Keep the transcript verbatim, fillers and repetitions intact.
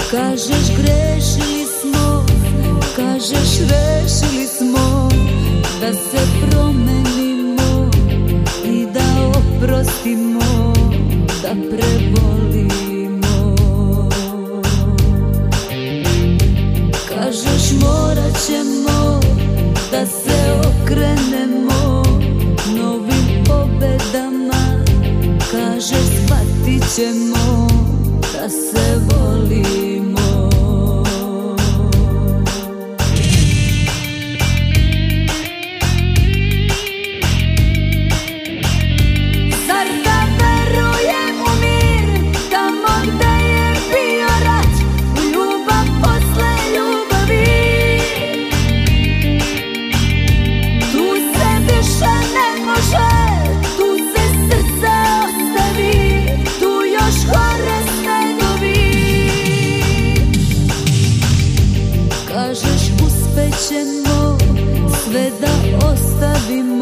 Kažeš grešili smo, kažeš rešili smo da se promenimo i da oprostimo, da prebolimo. Kažeš morat ćemo da se okrenemo novim pobedama, kažeš shvatit ćemo da se volimo. Zar da verujem u mir tamo gde je bio rat, u ljubav posle ljubavi? Tu se više ne može, tu se srce ostavi, tu još gore snegovi. Kažeš uspet ćemo sve da ostavimo,